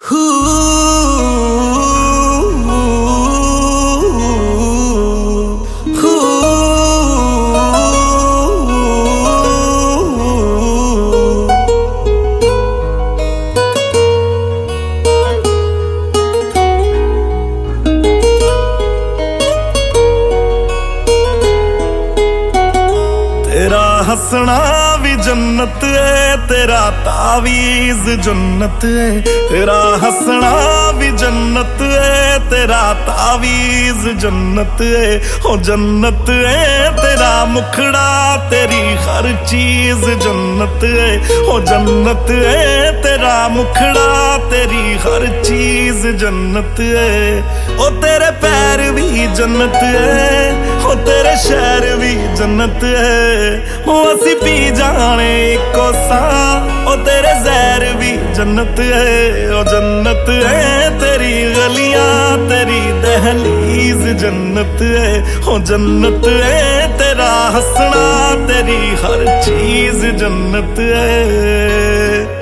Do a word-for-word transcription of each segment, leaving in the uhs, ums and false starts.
तेरा हंसना भी जन्नत है, तेरा तावीज़ जन्नत है। तेरा हंसना भी जन्नत है, तेरा तावीज़ जन्नत है। ओ जन्नत है तेरा मुखड़ा, तेरी हर चीज जन्नत है। ओ जन्नत है तेरा मुखड़ा, तेरी हर चीज जन्नत है। ओ तेरे पैर भी जन्नत है, ओ तेरे शहर भी जन्नत है। ओ असी पी जाने इको सा, ओ तेरे जहर भी जन्नत है। ओ जन्नत है तेरी गलियां, तेरी दहलीज जन्नत है। ओ जन्नत है तेरा हंसना, तेरी हर चीज जन्नत है।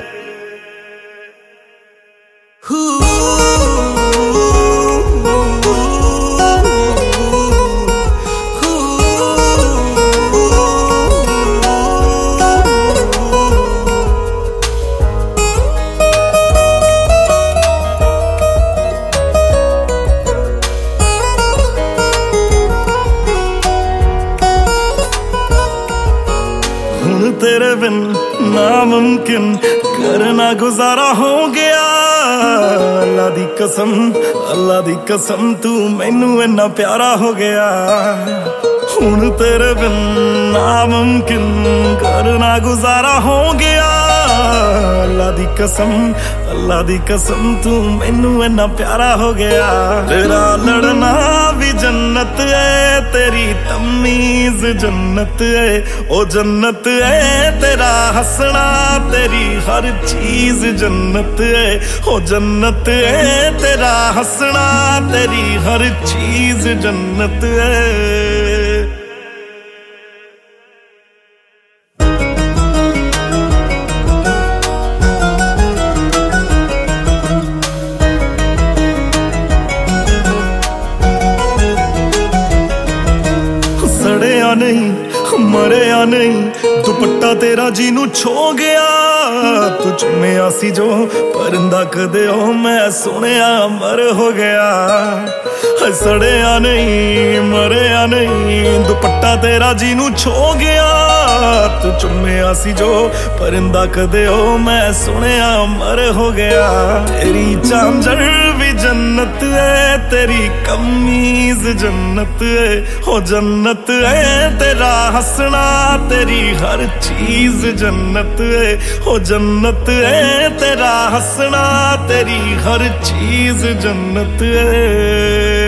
तेरे बिन नामुमकिन करना गुजारा हो गया। अल्लाह दी कसम, अल्लाह दी कसम, तू मैनू इन्ना प्यारा हो गया। हुण तेरे बिन नामुमकिन करना गुजारा हो गया। अल्लाह दी कसम, अल्लाह दी कसम, तू मैनू इन्ना प्यारा हो गया। तेरा लड़ना भी जन्नत है, तेरी तमीज जन्नत है। ओ जन्नत है तेरा हंसना, तेरी हर चीज जन्नत है। ओ जन्नत है तेरा हंसना, तेरी हर चीज जन्नत है। सड़िया नहीं मरिया नहीं, दुपट्टा तेरा जीनू छो गया। तू चुम्मिया सी जो परिंदा कदे ओ मैं सुनिया मर हो गया। सड़िया नहीं मरिया नहीं, दुपट्टा तेरा जीनू छो गया। तू चुम्मिया सी जो परिंदा कदे ओ मैं सुनिया मर हो गया। तेरी झांझर भी जन्नत है, तेरी कमीज जन्नत है। हो जन्नत है तेरा हंसना, तेरी हर चीज जन्नत है। हो जन्नत है तेरा हंसना, तेरी हर चीज जन्नत है।